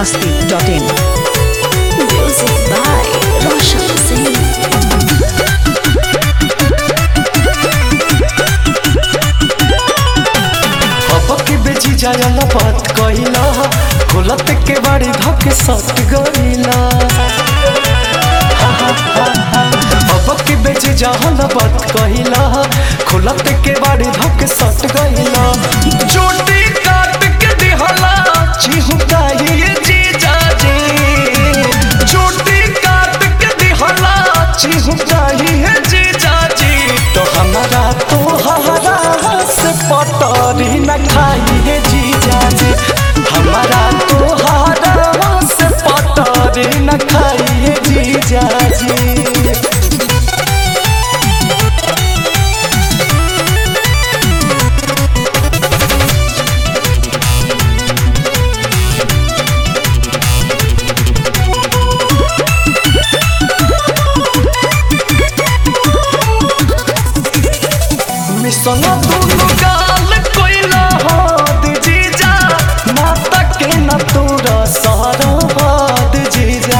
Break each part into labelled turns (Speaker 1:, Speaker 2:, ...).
Speaker 1: biharmasti.in.
Speaker 2: Music by Roshan Singh.
Speaker 3: की बेची जायल बात कहिला खोलत के बाड़ी धक सट गइला अब की बेची जायल बात कहिला खोलत के बाड़ी धक सट गइला चोटी काट के दिहला चिहुकाई जीजा जी चोटी काट के दिहला चिहुकाई जीजा जी तो हमारा तोहरा से पटरी न खाइए जीजा जी हमारा तोहरा से पटरी न खाइए जीजा जी। मिसना दोनों गाल कोइला हाथ जीजा माता के न तोरा सहारा हाथ जीजा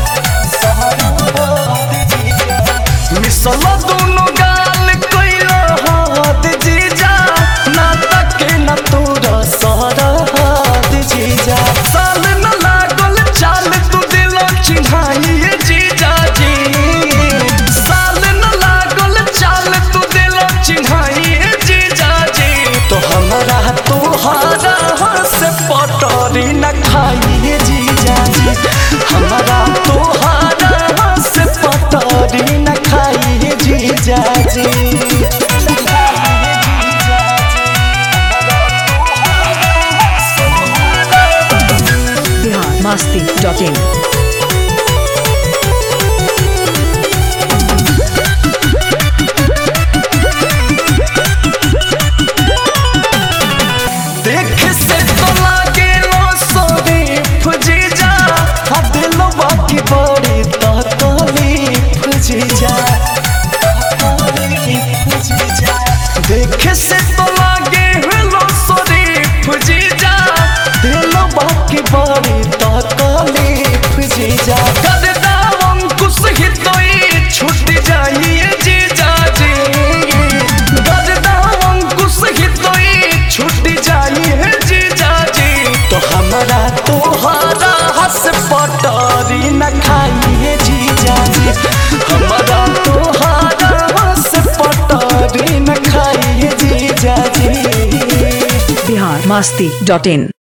Speaker 3: मिसना दोनों गाल कोइला हाथ जीजा माता के न तोरा सहारा हाथ जीजा साल न लागल चाल तू दिल चिन्हाई जीजा जी साल न लागल चाल तू दिल चिन्हाई जीजा जी तो हमारा तोहरा से पटरी न खाइए जीजा जी हमारा तोहरा से पटरी न खाइए जीजा जी।
Speaker 1: biharmasti.in.
Speaker 3: देख से तो लागे लो शरीफ जीजा दिल बाकी बड़ी तकलीफ जीजा देख से तो लागे लो शरीफ जीजा दिल बाकी बड़ी तकलीफ जीजा गददा अंकुश हितोई छूट जाइए जीजा जी गददा अंकुश हितोई छूट जाइए जीजा जी तो हमारा तोहरा हंस पटरी न खाइए जीजा जी हमारा तोहरा हंस पटरी न खाइए जीजा जी।
Speaker 1: biharmasti.in.